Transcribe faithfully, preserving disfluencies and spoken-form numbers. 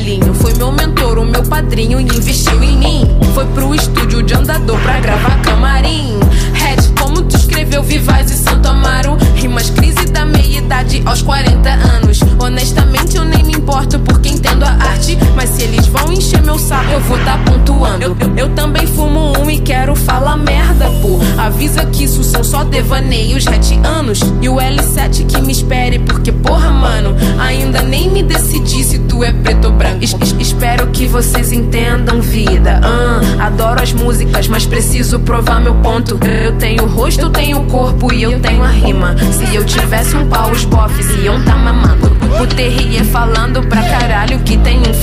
filhinho. Foi meu mentor, o meu padrinho, e investiu em mim. Foi pro estúdio de Andador pra gravar Camarim. Red, como tu escreveu Vivaz e Santo Amaro? Rimas crise da meia-idade aos quarenta anos. Honestamente eu nem me importo porque entendo a arte, mas se eles vão encher meu saco eu vou tá pontuando. Eu, eu, eu também fumo um e quero falar merda, pô. Avisa que isso são só devaneios retianos. E o L sete que me espere, porque porra mano, ainda nem me decidi se tu é preto ou branco. Es, es, espero que vocês entendam vida. uh, Adoro as músicas, mas preciso provar meu ponto. Eu tenho rosto, eu tenho corpo e eu tenho a rima. Se eu tivesse um pau, os bofs iam tá mamando. O Terrier falando pra caralho que tem um